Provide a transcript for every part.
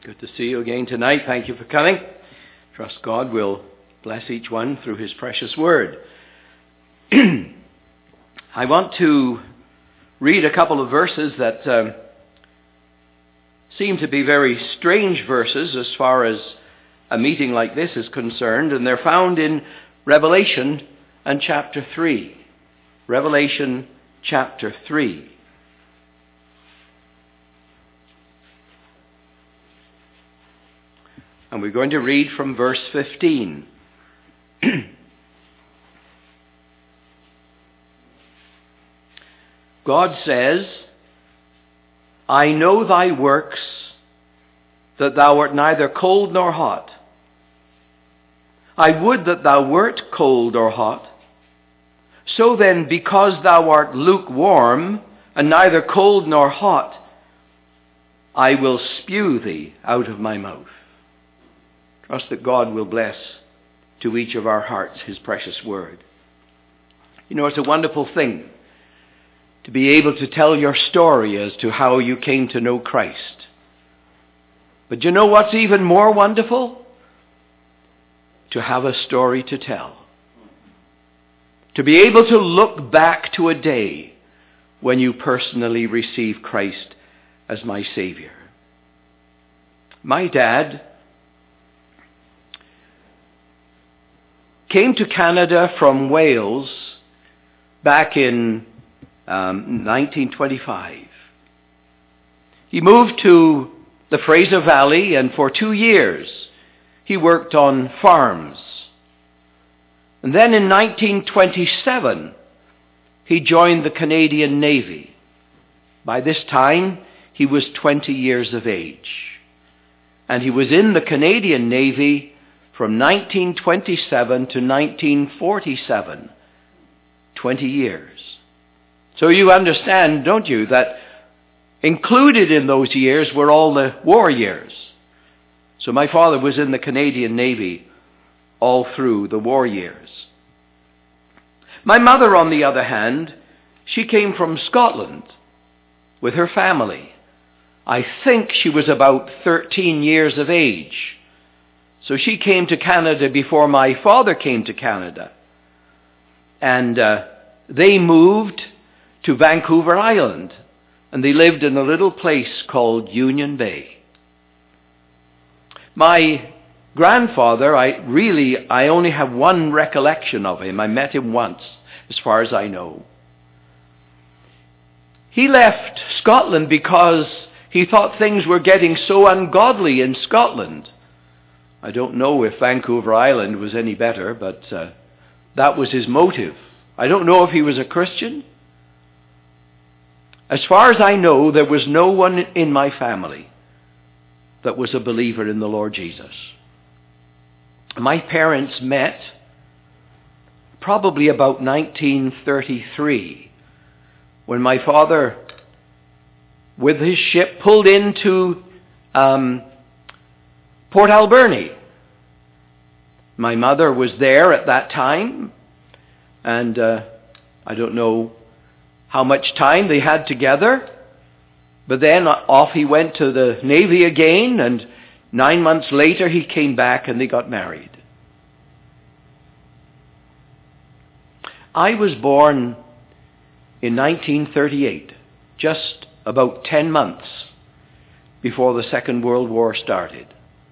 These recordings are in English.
Good to see you again tonight. Thank you for coming. Trust God will bless each one through his precious word. I want to read a couple of verses that seem to be very strange verses as far as a meeting like this is concerned, and they're found in Revelation and chapter 3. Revelation chapter 3. And we're going to read from verse 15. God says, I know thy works, that thou art neither cold nor hot. I would that thou wert cold or hot. So then, because thou art lukewarm, and neither cold nor hot, I will spew thee out of my mouth. Trust that God will bless to each of our hearts his precious word. You know, it's a wonderful thing to be able to tell your story as to how you came to know Christ. But you know what's even more wonderful? To have a story to tell. To be able to look back to a day when you personally received Christ as my Savior. My dad came to Canada from Wales back in 1925. He moved to the Fraser Valley, and for 2 years he worked on farms. And then in 1927 he joined the Canadian Navy. By this time he was 20 years of age. And he was in the Canadian Navy from 1927 to 1947, 20 years. So you understand, don't you, that included in those years were all the war years. So my father was in the Canadian Navy all through the war years. My mother, on the other hand, she came from Scotland with her family. I think she was about 13 years of age. So she came to Canada before my father came to Canada. And they moved to Vancouver Island. And they lived in a little place called Union Bay. My grandfather, I only have one recollection of him. I met him once, as far as I know. He left Scotland because he thought things were getting so ungodly in Scotland. I don't know if Vancouver Island was any better, but that was his motive. I don't know if he was a Christian. As far as I know, there was no one in my family that was a believer in the Lord Jesus. My parents met probably about 1933, when my father, with his ship, pulled into Port Alberni. My mother was there at that time, and I don't know how much time they had together, but then off he went to the Navy again, and 9 months later he came back and they got married. I was born in 1938, just about 10 months before the Second World War started.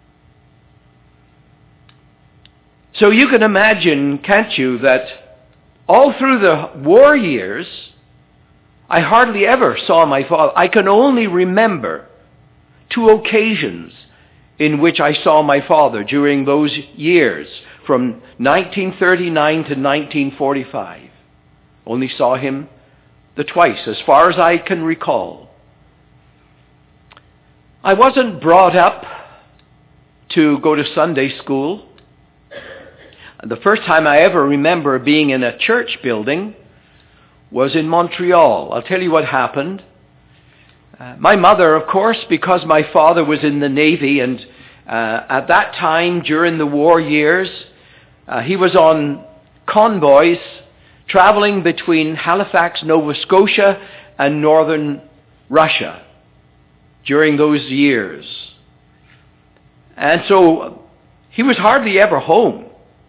So you can imagine, can't you, that all through the war years, I hardly ever saw my father. I can only remember 2 occasions in which I saw my father during those years, from 1939 to 1945. Only saw him the twice, as far as I can recall. I wasn't brought up to go to Sunday school. The first time I ever remember being in a church building was in Montreal. I'll tell you what happened. My mother, of course, because my father was in the Navy, and at that time, during the war years, he was on convoys traveling between Halifax, Nova Scotia, and northern Russia during those years. And so he was hardly ever home.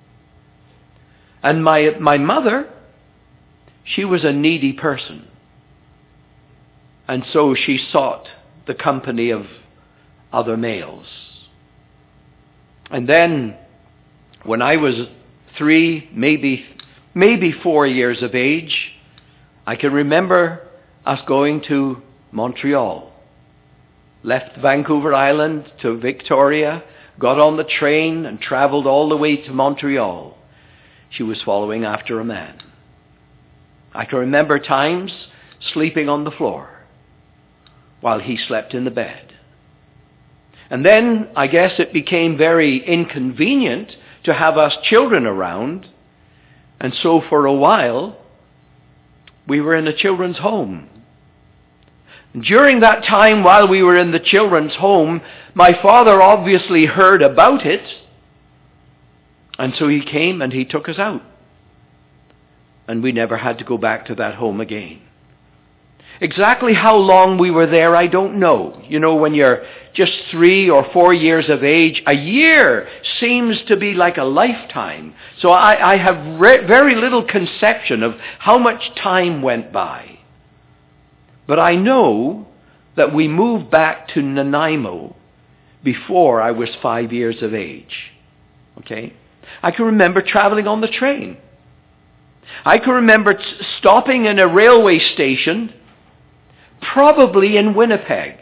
And my mother, she was a needy person. And so she sought the company of other males. And then when I was 3, maybe 4 years of age, I can remember us going to Montreal. Left Vancouver Island to Victoria, got on the train and traveled all the way to Montreal. She was following after a man. I can remember times sleeping on the floor while he slept in the bed. And then I guess it became very inconvenient to have us children around. And so for a while, we were in a children's home. During that time while we were in the children's home, my father obviously heard about it. And so he came and he took us out. And we never had to go back to that home again. Exactly how long we were there, I don't know. You know, when you're just 3 or 4 years of age, a year seems to be like a lifetime. So I have very little conception of how much time went by. But I know that we moved back to Nanaimo before I was 5 years of age. Okay? I can remember traveling on the train. I can remember stopping in a railway station, probably in Winnipeg.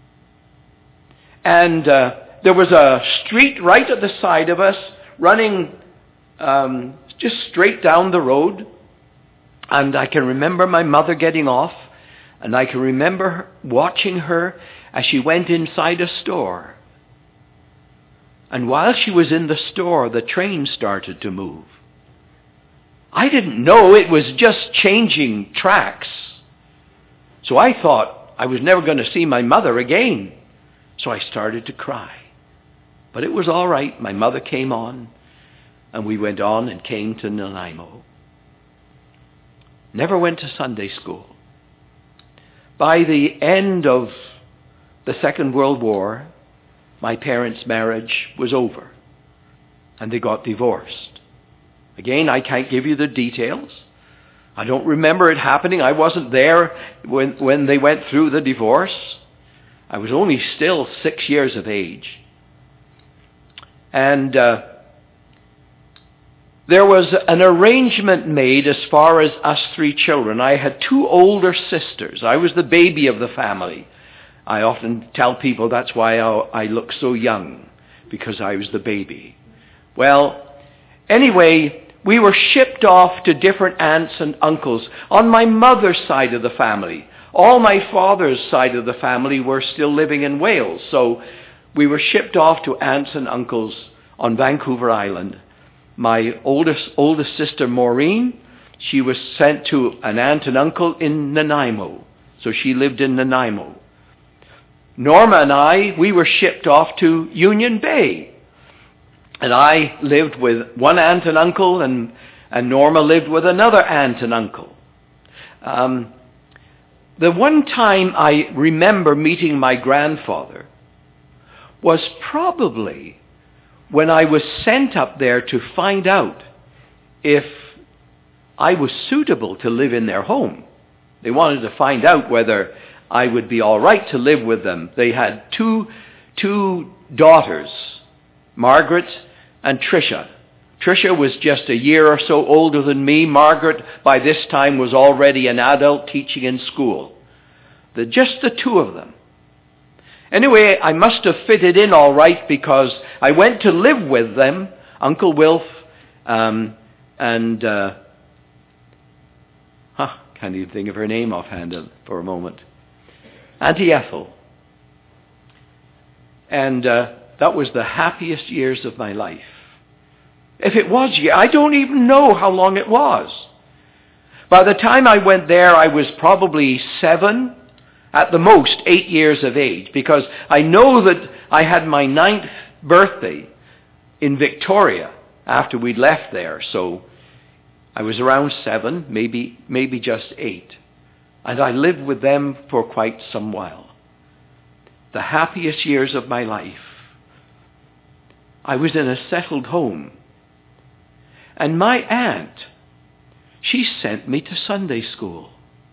And there was a street right at the side of us, running just straight down the road. And I can remember my mother getting off, and I can remember watching her as she went inside a store. And while she was in the store, the train started to move. I didn't know it was just changing tracks. So I thought I was never going to see my mother again. So I started to cry. But it was all right. My mother came on, and we went on and came to Nanaimo. Never went to Sunday school. By the end of the Second World War, my parents' marriage was over, and they got divorced. Again, I can't give you the details. I don't remember it happening. I wasn't there when they went through the divorce. I was only still 6 years of age. And there was an arrangement made as far as us 3 children. I had 2 older sisters. I was the baby of the family. I often tell people that's why I look so young, because I was the baby. Well, anyway, we were shipped off to different aunts and uncles on my mother's side of the family. All my father's side of the family were still living in Wales, so we were shipped off to aunts and uncles on Vancouver Island. My oldest sister, Maureen, she was sent to an aunt and uncle in Nanaimo, so she lived in Nanaimo. Norma and I, we were shipped off to Union Bay. And I lived with one aunt and uncle, and Norma lived with another aunt and uncle. The one time I remember meeting my grandfather was probably when I was sent up there to find out if I was suitable to live in their home. They wanted to find out whether I would be all right to live with them. They had two daughters, Margaret and Tricia. Tricia was just a year or so older than me. Margaret, by this time, was already an adult teaching in school. Just the 2 of them. Anyway, I must have fitted in all right, because I went to live with them, Uncle Wilf, and can't even think of her name offhand for a moment. Auntie Ethel. And that was the happiest years of my life. If it was, I don't even know how long it was. By the time I went there, I was probably 7, at the most 8 years of age, because I know that I had my 9th birthday in Victoria after we'd left there. So I was around 7, maybe just 8. And I lived with them for quite some while. The happiest years of my life. I was in a settled home. And my aunt, she sent me to Sunday school.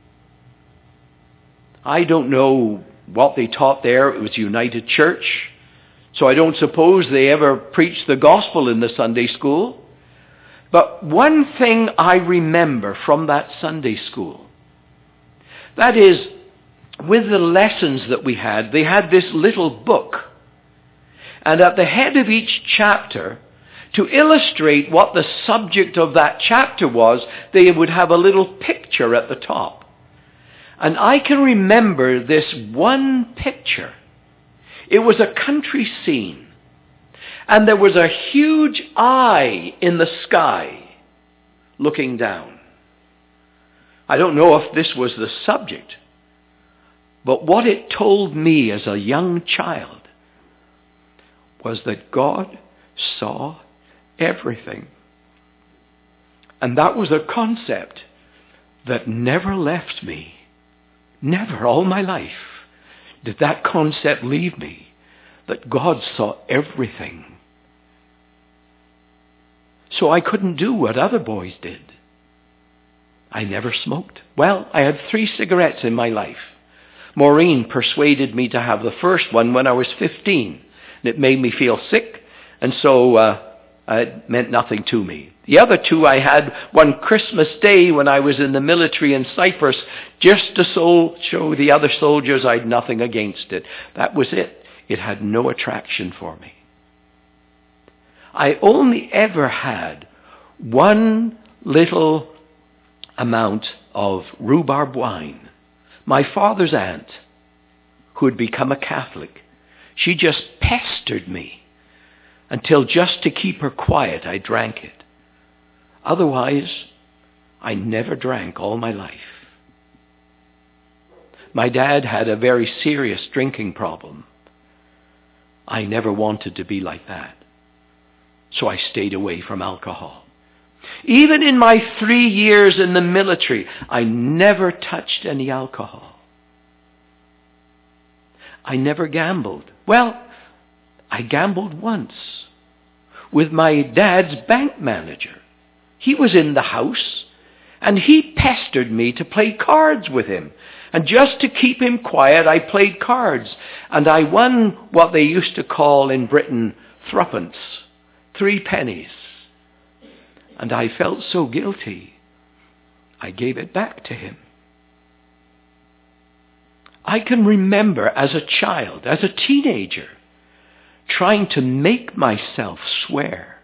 I don't know what they taught there. It was United Church. So I don't suppose they ever preached the gospel in the Sunday school. But one thing I remember from that Sunday school, that is, with the lessons that we had, they had this little book. And at the head of each chapter, to illustrate what the subject of that chapter was, they would have a little picture at the top. And I can remember this one picture. It was a country scene. And there was a huge eye in the sky looking down. I don't know if this was the subject, but what it told me as a young child was that God saw everything. And that was a concept that never left me. Never, all my life, did that concept leave me, that God saw everything. So I couldn't do what other boys did. I never smoked. Well, I had 3 cigarettes in my life. Maureen persuaded me to have the first one when I was 15. And it made me feel sick, and so it meant nothing to me. The other 2 I had one Christmas Day when I was in the military in Cyprus, just to show the other soldiers I'd nothing against it. That was it. It had no attraction for me. I only ever had one little amount of rhubarb wine. My father's aunt, who had become a Catholic, she just pestered me until, just to keep her quiet, I drank it. Otherwise, I never drank all my life. My dad had a very serious drinking problem. I never wanted to be like that. So I stayed away from alcohol. Even in my 3 years in the military, I never touched any alcohol. I never gambled. Well, I gambled once with my dad's bank manager. He was in the house, and he pestered me to play cards with him. And just to keep him quiet, I played cards. And I won what they used to call in Britain threepence, 3 pennies. And I felt so guilty, I gave it back to him. I can remember as a child, as a teenager, trying to make myself swear.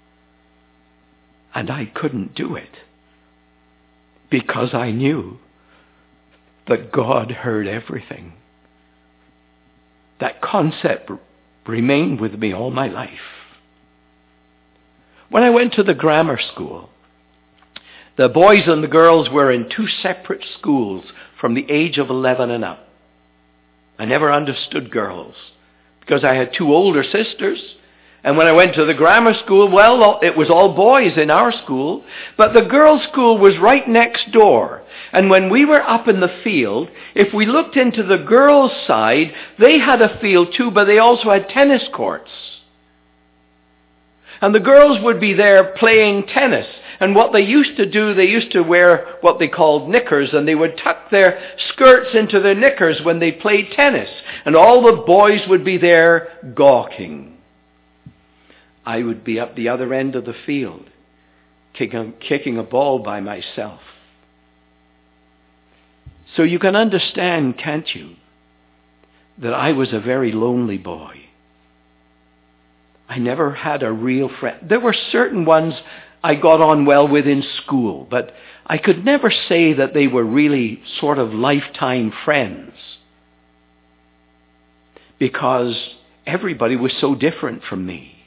And I couldn't do it because I knew that God heard everything. That concept remained with me all my life. When I went to the grammar school, the boys and the girls were in 2 separate schools from the age of 11 and up. I never understood girls because I had 2 older sisters. And when I went to the grammar school, well, it was all boys in our school. But the girls' school was right next door. And when we were up in the field, if we looked into the girls' side, they had a field too, but they also had tennis courts. And the girls would be there playing tennis. And what they used to do, they used to wear what they called knickers, and they would tuck their skirts into their knickers when they played tennis. And all the boys would be there gawking. I would be up the other end of the field, kicking a ball by myself. So you can understand, can't you, that I was a very lonely boy. I never had a real friend. There were certain ones I got on well with in school, but I could never say that they were really sort of lifetime friends because everybody was so different from me.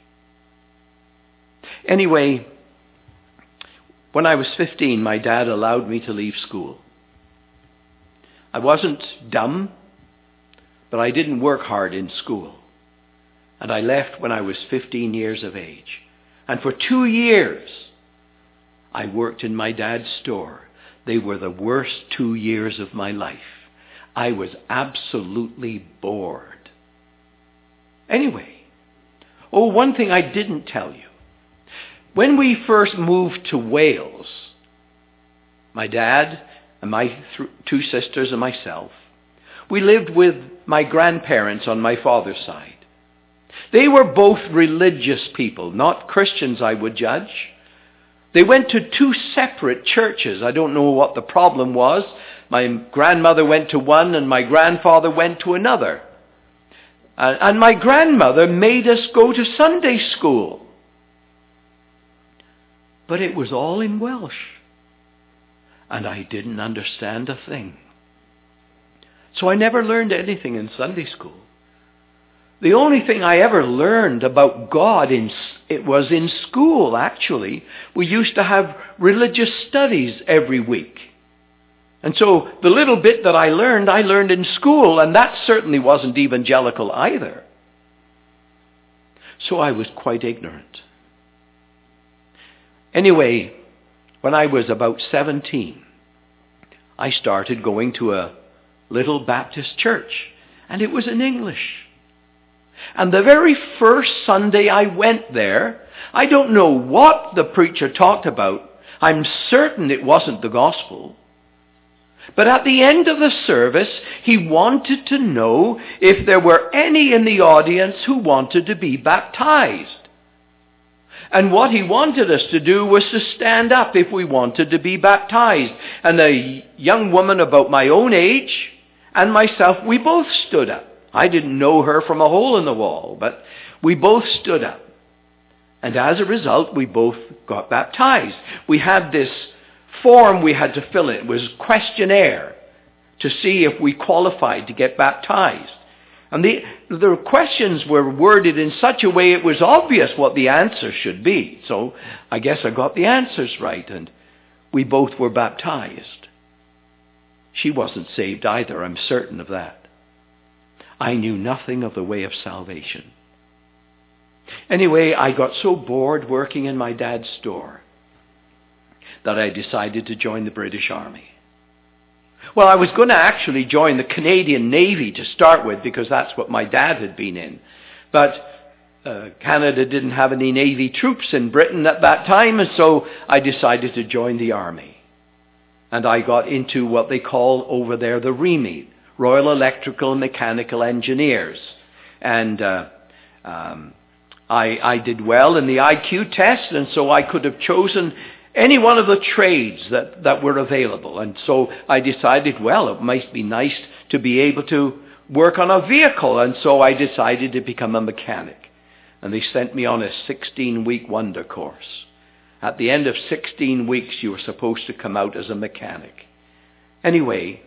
Anyway, when I was 15, my dad allowed me to leave school. I wasn't dumb, but I didn't work hard in school. And I left when I was 15 years of age. And for 2 years, I worked in my dad's store. They were the worst 2 years of my life. I was absolutely bored. Anyway, Oh, one thing I didn't tell you. When we first moved to Wales, my dad and my two sisters and myself, we lived with my grandparents on my father's side. They were both religious people, not Christians, I would judge. They went to two separate churches. I don't know what the problem was. My grandmother went to one and my grandfather went to another. And my grandmother made us go to Sunday school. But it was all in Welsh. And I didn't understand a thing. So I never learned anything in Sunday school. The only thing I ever learned about God it was in school, actually. We used to have religious studies every week. And so the little bit that I learned in school, and that certainly wasn't evangelical either. So I was quite ignorant. Anyway, when I was about 17, I started going to a little Baptist church, and it was in English. And the very first Sunday I went there, I don't know what the preacher talked about. I'm certain it wasn't the gospel. But at the end of the service, he wanted to know if there were any in the audience who wanted to be baptized. And what he wanted us to do was to stand up if we wanted to be baptized. And a young woman about my own age and myself, we both stood up. I didn't know her from a hole in the wall, but we both stood up. And as a result, we both got baptized. We had this form we had to fill in. It was a questionnaire to see if we qualified to get baptized. And the questions were worded in such a way it was obvious what the answer should be. So I guess I got the answers right, and we both were baptized. She wasn't saved either, I'm certain of that. I knew nothing of the way of salvation. Anyway, I got so bored working in my dad's store that I decided to join the British Army. Well, I was going to actually join the Canadian Navy to start with because that's what my dad had been in. But Canada didn't have any Navy troops in Britain at that time, and so I decided to join the Army. And I got into what they call over there the REME, Royal Electrical and Mechanical Engineers. And I did well in the IQ test, and so I could have chosen any one of the trades that were available. And so I decided, well, it might be nice to be able to work on a vehicle. And so I decided to become a mechanic. And they sent me on a 16-week wonder course. At the end of 16 weeks, you were supposed to come out as a mechanic. Anyway,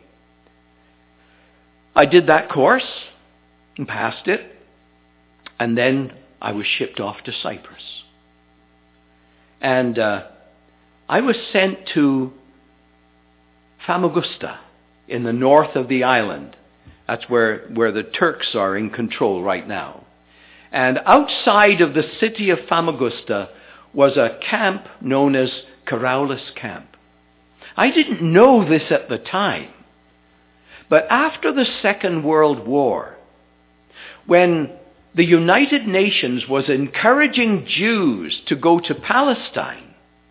I did that course and passed it. And then I was shipped off to Cyprus. And I was sent to Famagusta in the north of the island. That's where the Turks are in control right now. And outside of the city of Famagusta was a camp known as Karaulis Camp. I didn't know this at the time. But after the Second World War, when the United Nations was encouraging Jews to go to Palestine,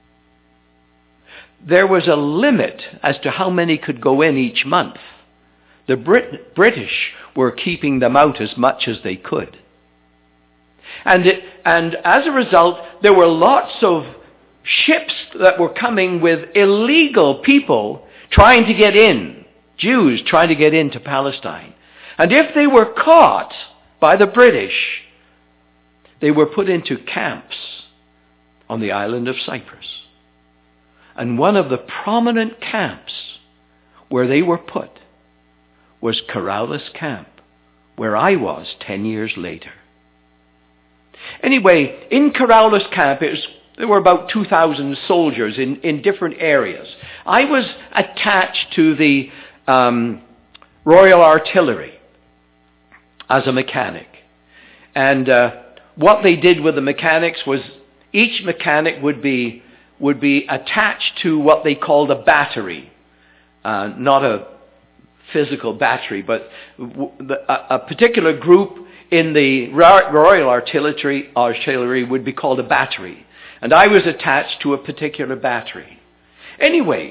there was a limit as to how many could go in each month. The British were keeping them out as much as they could. And as a result, there were lots of ships that were coming with illegal people trying to get in, Jews trying to get into Palestine. And if they were caught by the British, they were put into camps on the island of Cyprus. And one of the prominent camps where they were put was Karaulis Camp, where I was 10 years later. Anyway, in Karaulis Camp, there were about 2,000 soldiers in different areas. I was attached to the Royal Artillery as a mechanic. And what they did with the mechanics was each mechanic would be attached to what they called a battery. Not a physical battery, but a particular group in the Royal Artillery would be called a battery. And I was attached to a particular battery. Anyway,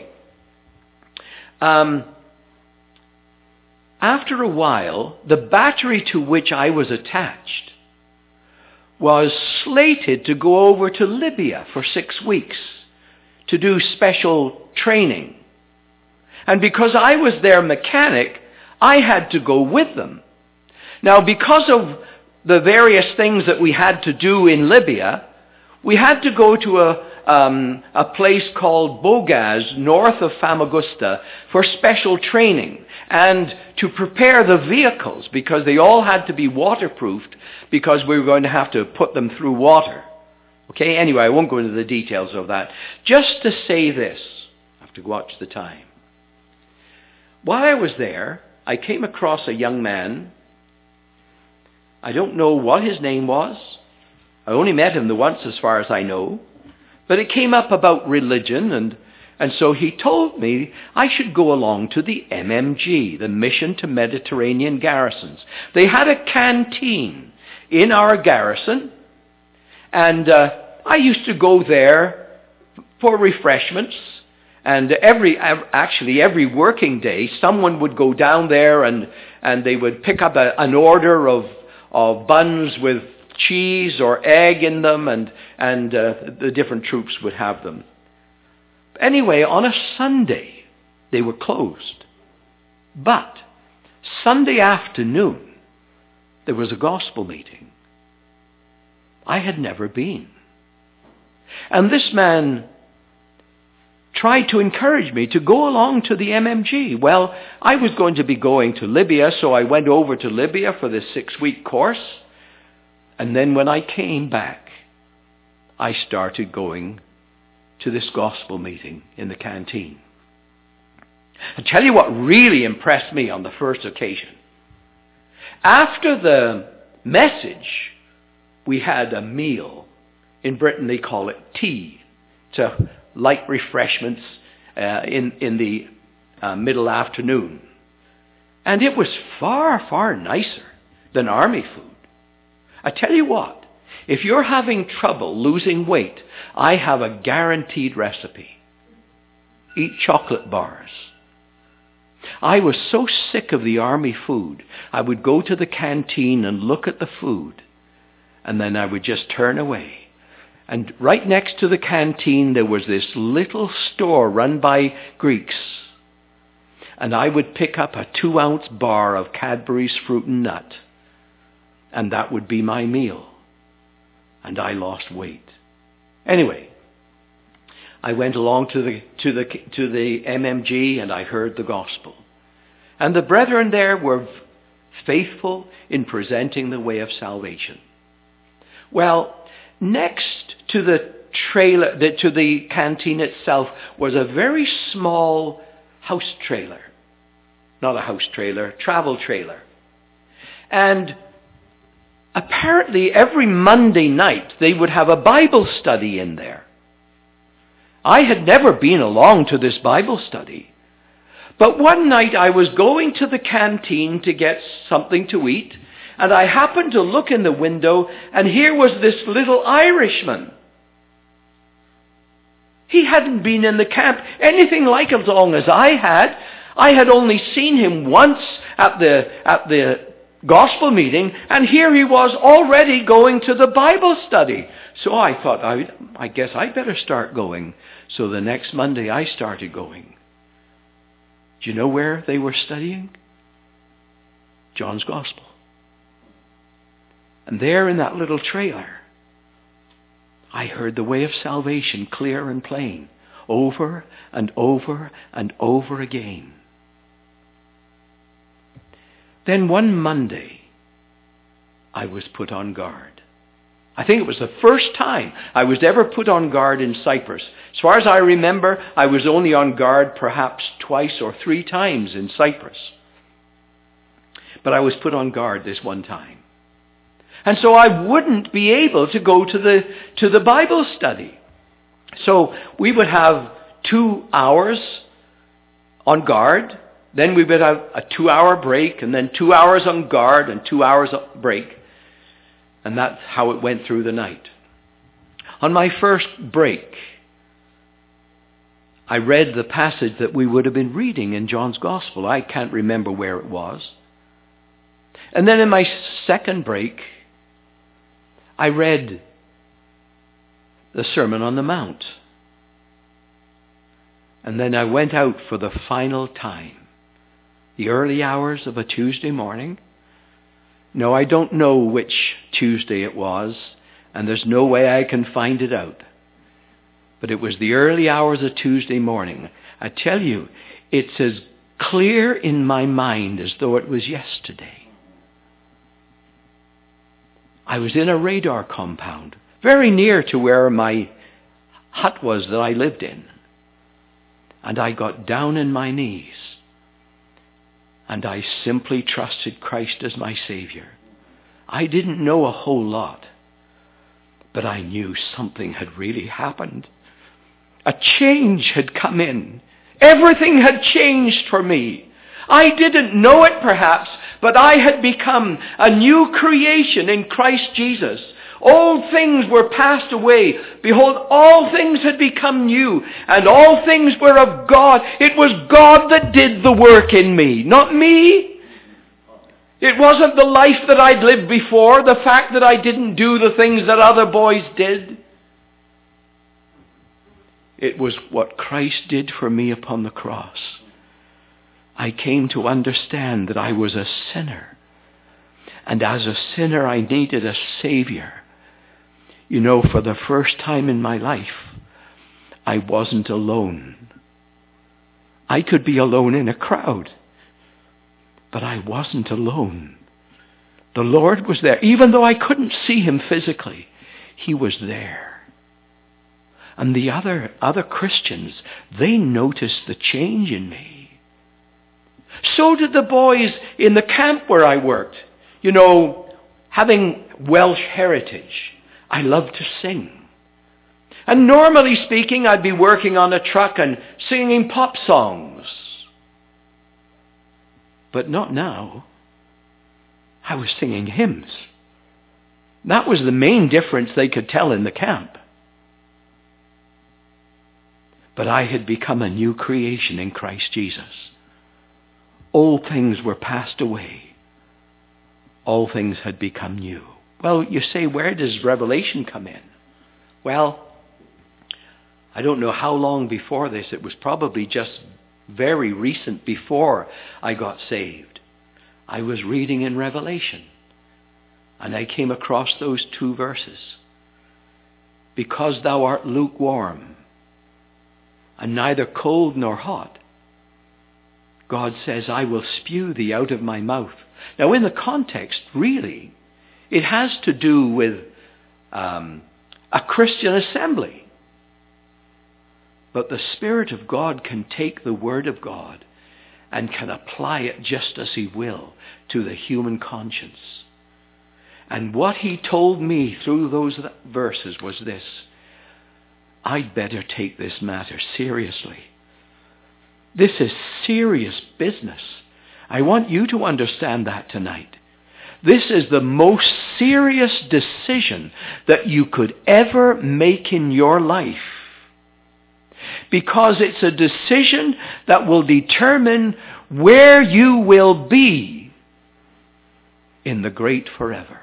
after a while, the battery to which I was attached was slated to go over to Libya for 6 weeks to do special training. And because I was their mechanic, I had to go with them. Now, because of the various things that we had to do in Libya, we had to go to a place called Bogaz, north of Famagusta, for special training and to prepare the vehicles, because they all had to be waterproofed, because we were going to have to put them through water. Okay, anyway, I won't go into the details of that. Just to say this, I have to watch the time. While I was there, I came across a young man. I don't know what his name was. I only met him the once as far as I know. But it came up about religion, and so he told me I should go along to the MMG, the Mission to Mediterranean Garrisons. They had a canteen in our garrison, and I used to go there for refreshments. And every working day, someone would go down there and they would pick up an order of buns with cheese or egg in them, and the different troops would have them. Anyway, on a Sunday, they were closed. But Sunday afternoon, there was a gospel meeting. I had never been. And this man tried to encourage me to go along to the MMG. Well, I was going to be going to Libya, so I went over to Libya for this 6-week course. And then when I came back, I started going to this gospel meeting in the canteen. I'll tell you what really impressed me on the first occasion. After the message, we had a meal. In Britain, they call it tea. It's a light refreshments in the middle afternoon. And it was far, far nicer than army food. I tell you what, if you're having trouble losing weight, I have a guaranteed recipe. Eat chocolate bars. I was so sick of the army food, I would go to the canteen and look at the food, and then I would just turn away. And right next to the canteen, there was this little store run by Greeks. And I would pick up a 2-ounce bar of Cadbury's Fruit and Nut. And that would be my meal. And I lost weight. Anyway, I went along to the MMG and I heard the gospel. And the brethren there were faithful in presenting the way of salvation. Well, next to the trailer, to the canteen itself, was a very small house trailer. Not a house trailer, travel trailer. And apparently every Monday night they would have a Bible study in there. I had never been along to this Bible study. But one night I was going to the canteen to get something to eat, and I happened to look in the window, and here was this little Irishman. He hadn't been in the camp anything like as long as I had. I had only seen him once at the gospel meeting, and here he was already going to the Bible study. So I thought, I guess I better start going. So the next Monday I started going. Do you know where they were studying? John's Gospel. And there in that little trailer, I heard the way of salvation clear and plain, over and over and over again. Then one Monday, I was put on guard. I think it was the first time I was ever put on guard in Cyprus. As far as I remember, I was only on guard perhaps 2 or 3 times in Cyprus. But I was put on guard this one time. And so I wouldn't be able to go to the Bible study. So we would have 2 hours on guard. Then we would have a 2-hour break, and then 2 hours on guard and 2 hours break. And that's how it went through the night. On my first break, I read the passage that we would have been reading in John's Gospel. I can't remember where it was. And then in my second break, I read the Sermon on the Mount. And then I went out for the final time, the early hours of a Tuesday morning. No, I don't know which Tuesday it was, and there's no way I can find it out. But it was the early hours of Tuesday morning. I tell you, it's as clear in my mind as though it was yesterday. I was in a radar compound, very near to where my hut was that I lived in. And I got down on my knees. And I simply trusted Christ as my Savior. I didn't know a whole lot. But I knew something had really happened. A change had come in. Everything had changed for me. I didn't know it perhaps, but I had become a new creation in Christ Jesus. Old things were passed away. Behold, all things had become new, and all things were of God. It was God that did the work in me, not me. It wasn't the life that I'd lived before, the fact that I didn't do the things that other boys did. It was what Christ did for me upon the cross. I came to understand that I was a sinner. And as a sinner, I needed a Savior. You know, for the first time in my life, I wasn't alone. I could be alone in a crowd, but I wasn't alone. The Lord was there. Even though I couldn't see him physically, he was there. And the other Christians, they noticed the change in me. So did the boys in the camp where I worked. You know, having Welsh heritage, I love to sing. And normally speaking, I'd be working on a truck and singing pop songs. But not now. I was singing hymns. That was the main difference they could tell in the camp. But I had become a new creation in Christ Jesus. Old things were passed away. All things had become new. Well, you say, where does Revelation come in? Well, I don't know how long before this. It was probably just very recent before I got saved. I was reading in Revelation, and I came across those two verses. Because thou art lukewarm, and neither cold nor hot, God says, I will spew thee out of my mouth. Now in the context, really, it has to do with a Christian assembly. But the Spirit of God can take the Word of God and can apply it just as he will to the human conscience. And what he told me through those verses was this: I'd better take this matter seriously. This is serious business. I want you to understand that tonight. This is the most serious decision that you could ever make in your life. Because it's a decision that will determine where you will be in the great forever.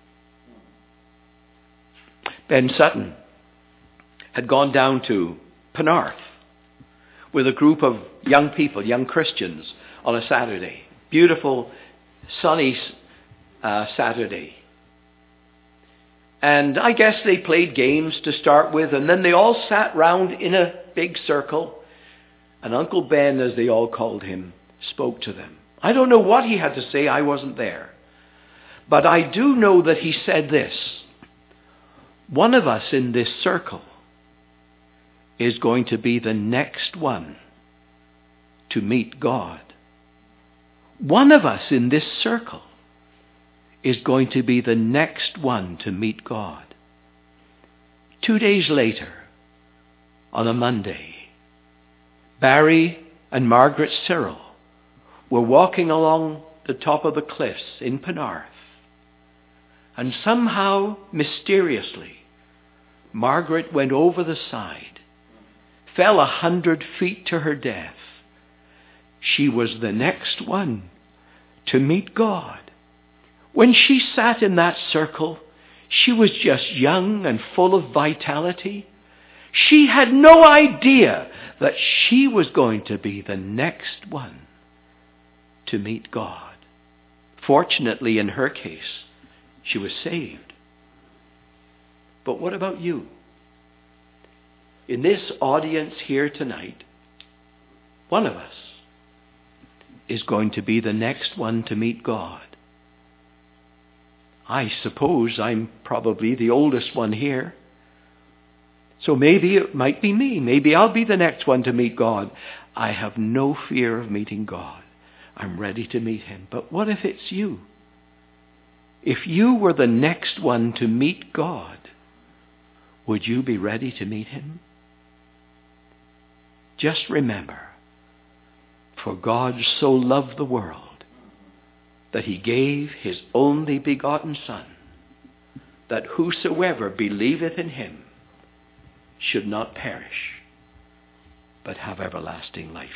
Ben Sutton had gone down to Penarth with a group of young people, young Christians, on a Saturday. Beautiful, sunny Saturday. And I guess they played games to start with, and then they all sat round in a big circle, and Uncle Ben, as they all called him, spoke to them. I don't know what he had to say, I wasn't there. But I do know that he said this: one of us in this circle is going to be the next one to meet God. One of us in this circle is going to be the next one to meet God. 2 days later, on a Monday, Barry and Margaret Cyril were walking along the top of the cliffs in Penarth. And somehow, mysteriously, Margaret went over the side, fell 100 feet to her death. She was the next one to meet God. When she sat in that circle, she was just young and full of vitality. She had no idea that she was going to be the next one to meet God. Fortunately, in her case, she was saved. But what about you? In this audience here tonight, one of us is going to be the next one to meet God. I suppose I'm probably the oldest one here. So maybe it might be me. Maybe I'll be the next one to meet God. I have no fear of meeting God. I'm ready to meet him. But what if it's you? If you were the next one to meet God, would you be ready to meet him? Just remember, for God so loved the world that he gave his only begotten Son, that whosoever believeth in him should not perish, but have everlasting life.